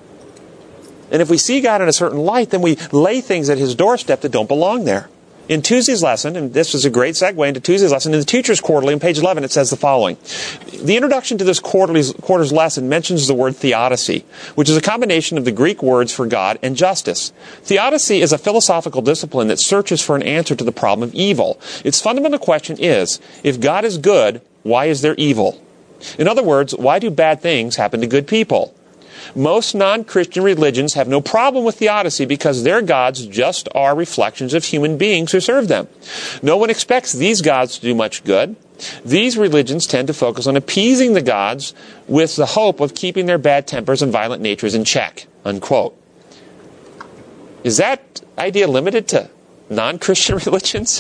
And if we see God in a certain light, then we lay things at His doorstep that don't belong there. In Tuesday's lesson, and this is a great segue into Tuesday's lesson, in the Teacher's Quarterly on page 11, it says the following. The introduction to this quarter's lesson mentions the word theodicy, which is a combination of the Greek words for God and justice. Theodicy is a philosophical discipline that searches for an answer to the problem of evil. Its fundamental question is, if God is good, why is there evil? In other words, why do bad things happen to good people? Most non-Christian religions have no problem with theodicy because their gods just are reflections of human beings who serve them. No one expects these gods to do much good. These religions tend to focus on appeasing the gods with the hope of keeping their bad tempers and violent natures in check, unquote. Is that idea limited to non-Christian religions?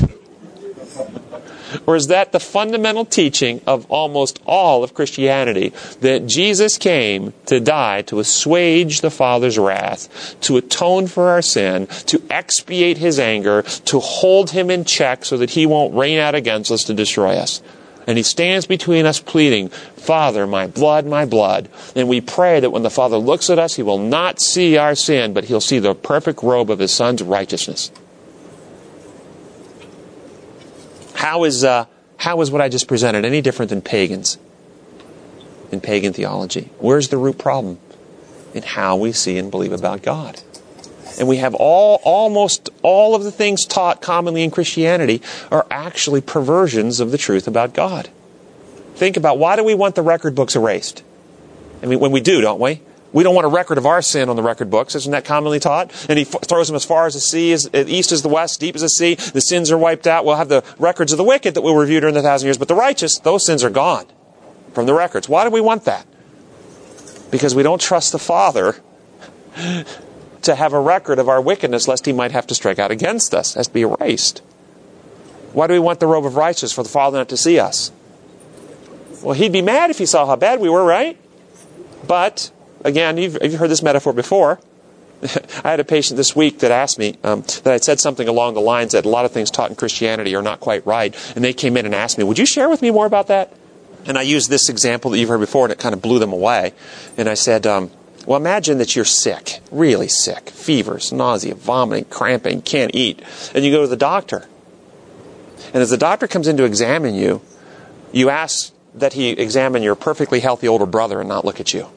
Or is that the fundamental teaching of almost all of Christianity, that Jesus came to die to assuage the Father's wrath, to atone for our sin, to expiate His anger, to hold Him in check so that He won't rain out against us to destroy us? And He stands between us pleading, Father, my blood, my blood. And we pray that when the Father looks at us, He will not see our sin, but He'll see the perfect robe of His Son's righteousness. How is what I just presented any different than pagans in pagan theology? Where's the root problem? In how we see and believe about God. And we have almost all of the things taught commonly in Christianity are actually perversions of the truth about God. Think about, why do we want the record books erased? I mean, when we do, don't we? We don't want a record of our sin on the record books. Isn't that commonly taught? And He throws them as far as the sea, as east as the west, deep as the sea. The sins are wiped out. We'll have the records of the wicked that we'll review during the 1,000 years. But the righteous, those sins are gone from the records. Why do we want that? Because we don't trust the Father to have a record of our wickedness, lest he might have to strike out against us. It has to be erased. Why do we want the robe of righteousness? For the Father not to see us? Well, he'd be mad if he saw how bad we were, right? But, again, you've heard this metaphor before. I had a patient this week that asked me that I'd said something along the lines that a lot of things taught in Christianity are not quite right. And they came in and asked me, would you share with me more about that? And I used this example that you've heard before, and it kind of blew them away. And I said, well, imagine that you're sick, really sick, fevers, nausea, vomiting, cramping, can't eat. And you go to the doctor. And as the doctor comes in to examine you, you ask that he examine your perfectly healthy older brother and not look at you.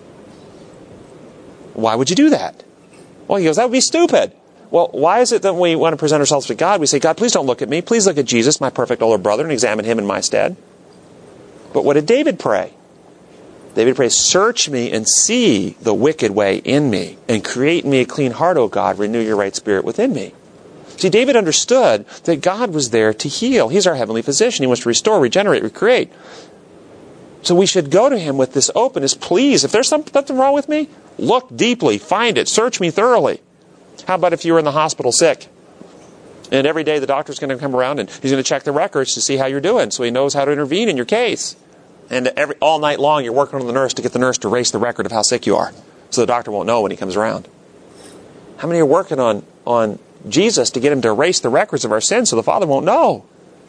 Why would you do that? Well, he goes, that would be stupid. Well, why is it that when we want to present ourselves to God, we say, God, please don't look at me. Please look at Jesus, my perfect older brother, and examine him in my stead. But what did David pray? David prays, search me and see the wicked way in me, and create in me a clean heart, O God, renew your right spirit within me. See, David understood that God was there to heal. He's our heavenly physician. He wants to restore, regenerate, recreate. So we should go to him with this openness. Please, if there's something wrong with me, look deeply, find it, search me thoroughly. How about if you were in the hospital sick? And every day the doctor's going to come around and he's going to check the records to see how you're doing so he knows how to intervene in your case. And all night long you're working on the nurse to get the nurse to erase the record of how sick you are so the doctor won't know when he comes around. How many are working on Jesus to get him to erase the records of our sins so the Father won't know?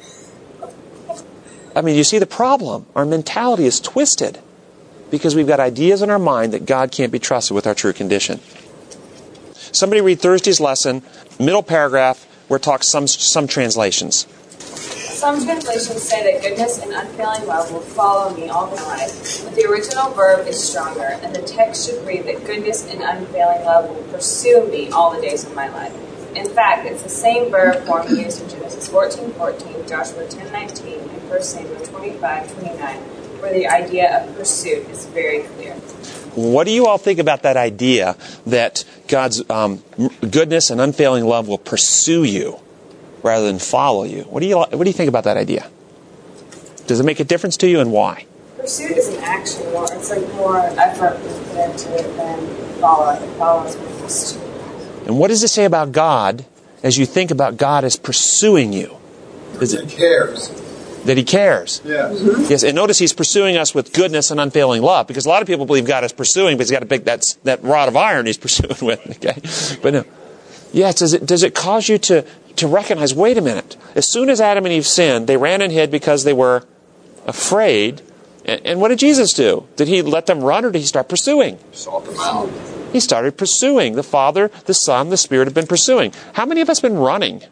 I mean, you see the problem. Our mentality is twisted because we've got ideas in our mind that God can't be trusted with our true condition. Somebody read Thursday's lesson, middle paragraph, where it talks some translations. Some translations say that goodness and unfailing love will follow me all my life, but the original verb is stronger, and the text should read that goodness and unfailing love will pursue me all the days of my life. In fact, it's the same verb form used in Genesis 14:14, Joshua 10:19, and 1 Samuel 25:29, where the idea of pursuit is very clear. What do you all think about that idea that God's goodness and unfailing love will pursue you rather than follow you? What do you think about that idea? Does it make a difference to you, and why? Pursuit is an action, it's like more effort put into it than follow. It follows with pursuit. And what does it say about God as you think about God as pursuing you? He cares. That he cares. Yes. Mm-hmm. Yes, and notice he's pursuing us with goodness and unfailing love, because a lot of people believe God is pursuing, but he's got a big that rod of iron he's pursuing with. Okay, but no. Yes, does it cause you to recognize? Wait a minute. As soon as Adam and Eve sinned, they ran and hid because they were afraid. And what did Jesus do? Did he let them run, or did he start pursuing? Sought them out. He started pursuing. The Father, the Son, the Spirit have been pursuing. How many of us have been running?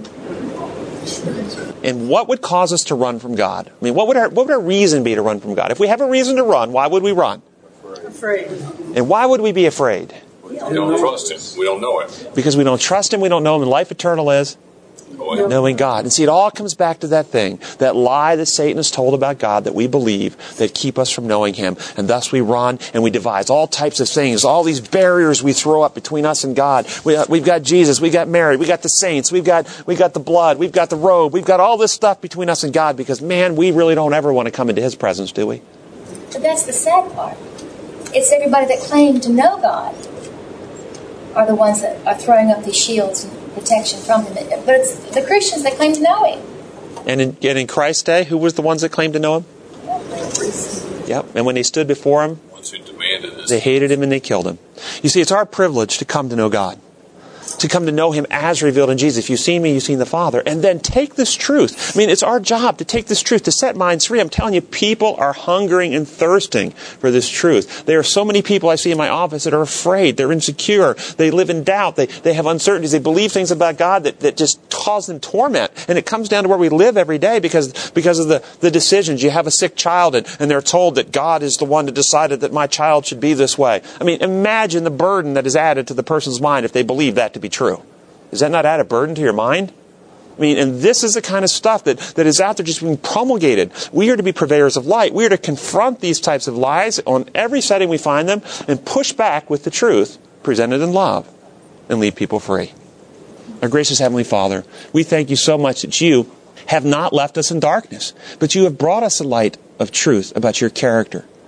And what would cause us to run from God? I mean, what would our reason be to run from God? If we have a reason to run, why would we run? Afraid. And why would we be afraid? We don't trust him. We don't know him. Because we don't trust him, we don't know him, and life eternal is knowing God. And see, it all comes back to that thing, that lie that Satan has told about God that we believe that keep us from knowing him. And thus we run and we devise all types of things, all these barriers we throw up between us and God. We've got Jesus, we've got Mary, we've got the saints, we've got the blood, we've got the robe, we've got all this stuff between us and God, because, man, we really don't ever want to come into his presence, do we? But that's the sad part. It's everybody that claimed to know God are the ones that are throwing up these shields and protection from him. But it's the Christians that claim to know him. And in Christ's day, who was the ones that claimed to know him? Yep. And when they stood before him, they hated him and they killed him. You see, it's our privilege to come to know God, to come to know him as revealed in Jesus. If you've seen me, you've seen the Father. And then take this truth. I mean, it's our job to take this truth, to set minds free. I'm telling you, people are hungering and thirsting for this truth. There are so many people I see in my office that are afraid. They're insecure. They live in doubt. They have uncertainties. They believe things about God that just cause them torment. And it comes down to where we live every day because of the decisions. You have a sick child and they're told that God is the one that decided that my child should be this way. I mean, imagine the burden that is added to the person's mind if they believe that to be true. Does that not add a burden to your mind? I mean, and this is the kind of stuff that is out there just being promulgated. We are to be purveyors of light. We are to confront these types of lies on every setting we find them and push back with the truth presented in love and leave people free. Our gracious Heavenly Father, we thank you so much that you have not left us in darkness, but you have brought us a light of truth about your character.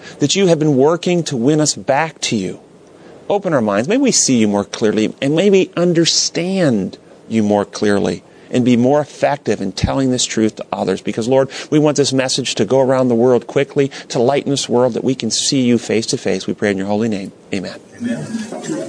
that you have been working to win us back to you. Open our minds. May we see you more clearly and maybe understand you more clearly and be more effective in telling this truth to others. Because, Lord, we want this message to go around the world quickly, to lighten this world, that we can see you face to face. We pray in your holy name. Amen. Amen.